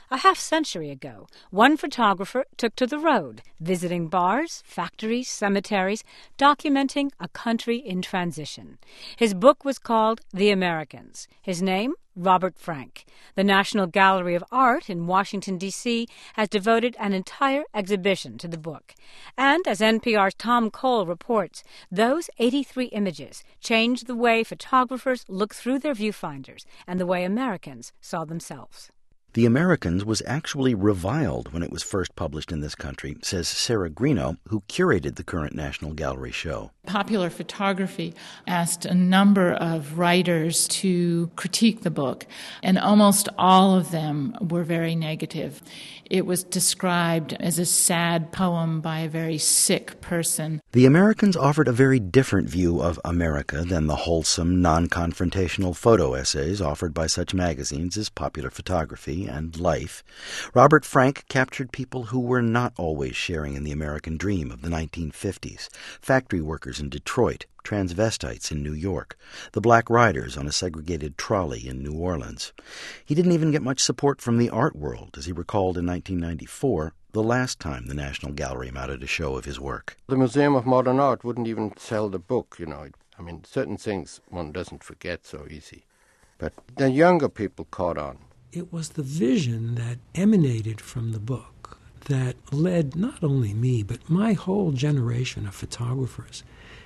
A half-century ago, one photographer took to the road, visiting bars, factories, cemeteries, documenting a country in transition. His book was called The Americans. His name, Robert Frank. The National Gallery of Art in Washington, D.C. has devoted an entire exhibition to the book. And as NPR's Tom Cole reports, those 83 images changed the way photographers look through their viewfinders and the way Americans saw themselves. The Americans was actually reviled when it was first published in this country, says Sarah Greeno, who curated the current National Gallery show. Popular Photography asked a number of writers to critique the book, and almost all of them were very negative. It was described as a sad poem by a very sick person. The Americans offered a very different view of America than the wholesome, non-confrontational photo essays offered by such magazines as Popular Photography and Life. Robert Frank captured people who were not always sharing in the American dream of the 1950s. Factory workers in Detroit, transvestites in New York, the Black Riders on a segregated trolley in New Orleans. He didn't even get much support from the art world, as he recalled in 1994, the last time the National Gallery mounted a show of his work. The Museum of Modern Art wouldn't even sell the book, certain things one doesn't forget so easy. But the younger people caught on. It was the vision that emanated from the book that led not only me, but my whole generation of photographers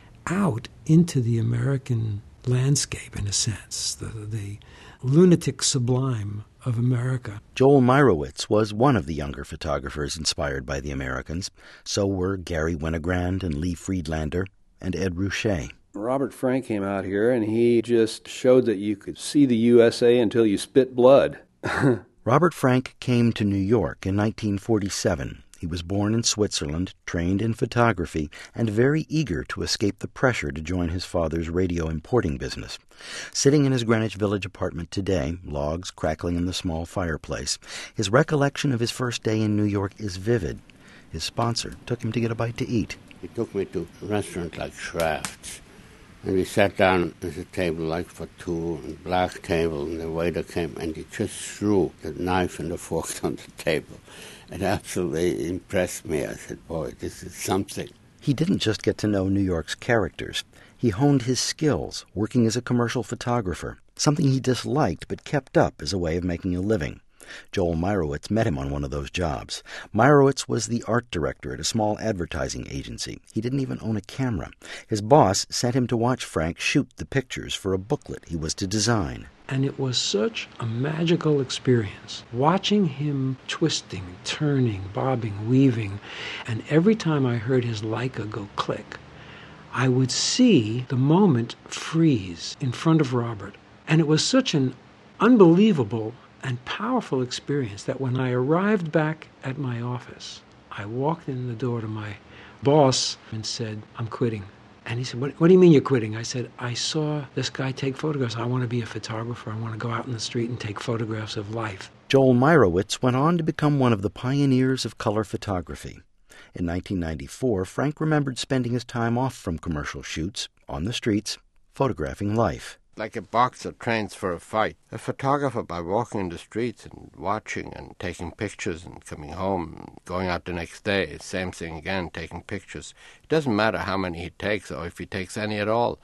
out into the American landscape, in a sense, the lunatic sublime of America. Joel Meyerowitz was one of the younger photographers inspired by the Americans. So were Gary Winogrand and Lee Friedlander and Ed Ruscha. Robert Frank came out here and he just showed that you could see the USA until you spit blood. Robert Frank came to New York in 1947. He was born in Switzerland, trained in photography, and very eager to escape the pressure to join his father's radio importing business. Sitting in his Greenwich Village apartment today, logs crackling in the small fireplace, his recollection of his first day in New York is vivid. His sponsor took him to get a bite to eat. He took me to a restaurant like Schraft's, and we sat down at a table like for two, a black table, and the waiter came and he just threw the knife and the fork on the table. It absolutely impressed me. I said, boy, this is something. He didn't just get to know New York's characters. He honed his skills, working as a commercial photographer, something he disliked but kept up as a way of making a living. Joel Meyerowitz met him on one of those jobs. Meyerowitz was the art director at a small advertising agency. He didn't even own a camera. His boss sent him to watch Frank shoot the pictures for a booklet he was to design. And it was such a magical experience, watching him twisting, turning, bobbing, weaving. And every time I heard his Leica go click, I would see the moment freeze in front of Robert. And it was such an unbelievable and powerful experience that when I arrived back at my office, I walked in the door to my boss and said, I'm quitting. And he said, what do you mean you're quitting? I said, I saw this guy take photographs. I want to be a photographer. I want to go out in the street and take photographs of life. Joel Meyerowitz went on to become one of the pioneers of color photography. In 1994, Frank remembered spending his time off from commercial shoots, on the streets, photographing life. Like a boxer trains for a fight. A photographer, by walking in the streets and watching and taking pictures and coming home, going out the next day, same thing again, taking pictures. It doesn't matter how many he takes or if he takes any at all.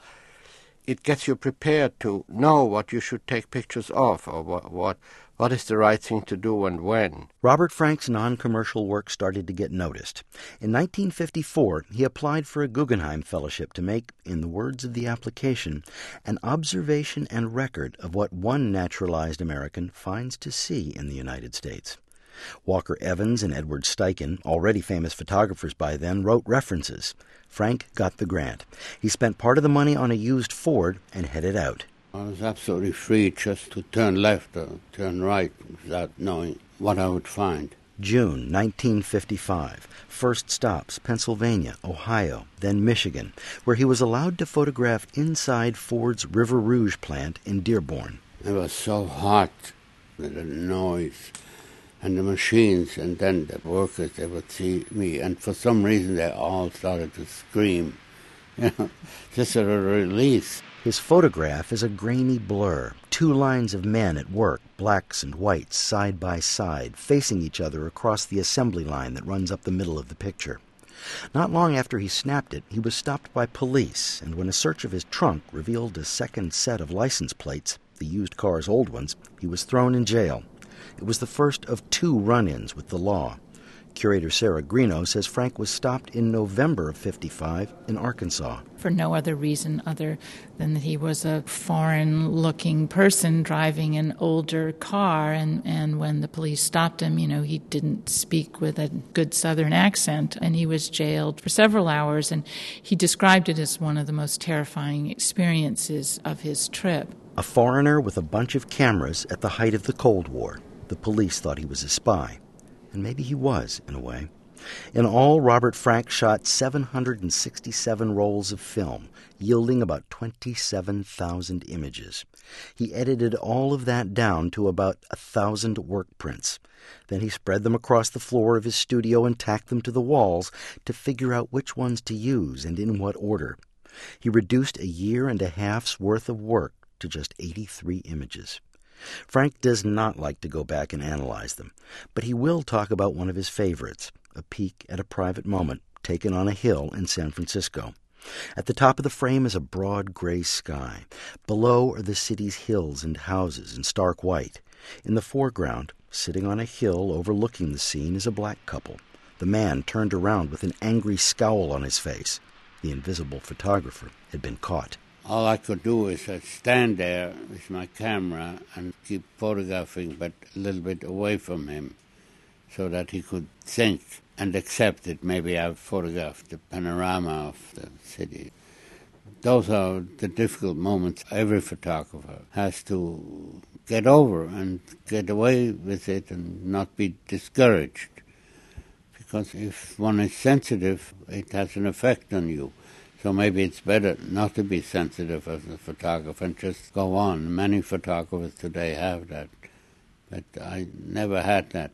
It gets you prepared to know what you should take pictures of or what is the right thing to do and when. Robert Frank's non-commercial work started to get noticed. In 1954, he applied for a Guggenheim Fellowship to make, in the words of the application, an observation and record of what one naturalized American finds to see in the United States. Walker Evans and Edward Steichen, already famous photographers by then, wrote references. Frank got the grant. He spent part of the money on a used Ford and headed out. I was absolutely free just to turn left or turn right without knowing what I would find. June 1955. First stops, Pennsylvania, Ohio, then Michigan, where he was allowed to photograph inside Ford's River Rouge plant in Dearborn. It was so hot with the noise and the machines, and then the workers, they would see me, and for some reason they all started to scream, just a release. His photograph is a grainy blur, two lines of men at work, blacks and whites side by side, facing each other across the assembly line that runs up the middle of the picture. Not long after he snapped it, he was stopped by police, and when a search of his trunk revealed a second set of license plates, the used car's old ones, he was thrown in jail. It was the first of 2 run-ins with the law. Curator Sarah Greeno says Frank was stopped in November of '55 in Arkansas. For no other reason other than that he was a foreign-looking person driving an older car, and when the police stopped him, he didn't speak with a good Southern accent, and he was jailed for several hours, and he described it as one of the most terrifying experiences of his trip. A foreigner with a bunch of cameras at the height of the Cold War. The police thought he was a spy. And maybe he was, in a way. In all, Robert Frank shot 767 rolls of film, yielding about 27,000 images. He edited all of that down to about 1,000 work prints. Then he spread them across the floor of his studio and tacked them to the walls to figure out which ones to use and in what order. He reduced a year and a half's worth of work to just 83 images. Frank does not like to go back and analyze them, but he will talk about one of his favorites, a peek at a private moment taken on a hill in San Francisco. At the top of the frame is a broad gray sky. Below are the city's hills and houses in stark white. In the foreground, sitting on a hill overlooking the scene, is a black couple. The man turned around with an angry scowl on his face. The invisible photographer had been caught. All I could do is stand there with my camera and keep photographing, but a little bit away from him, so that he could think and accept that maybe I've photographed the panorama of the city. Those are the difficult moments every photographer has to get over and get away with it and not be discouraged. Because if one is sensitive, it has an effect on you. So maybe it's better not to be sensitive as a photographer and just go on. Many photographers today have that, but I never had that.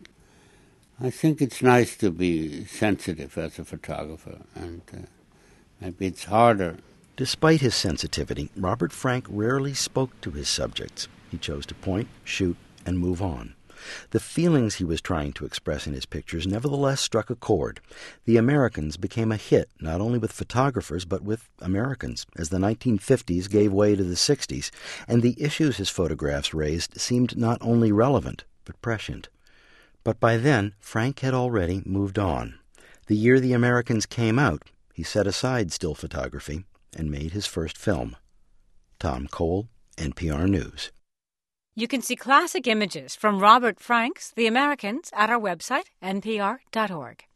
I think it's nice to be sensitive as a photographer, and maybe it's harder. Despite his sensitivity, Robert Frank rarely spoke to his subjects. He chose to point, shoot, and move on. The feelings he was trying to express in his pictures nevertheless struck a chord. The Americans became a hit not only with photographers but with Americans, as the 1950s gave way to the 60s, and the issues his photographs raised seemed not only relevant but prescient. But by then, Frank had already moved on. The year The Americans came out, he set aside still photography and made his first film. Tom Cole, NPR News. You can see classic images from Robert Frank's The Americans at our website, npr.org.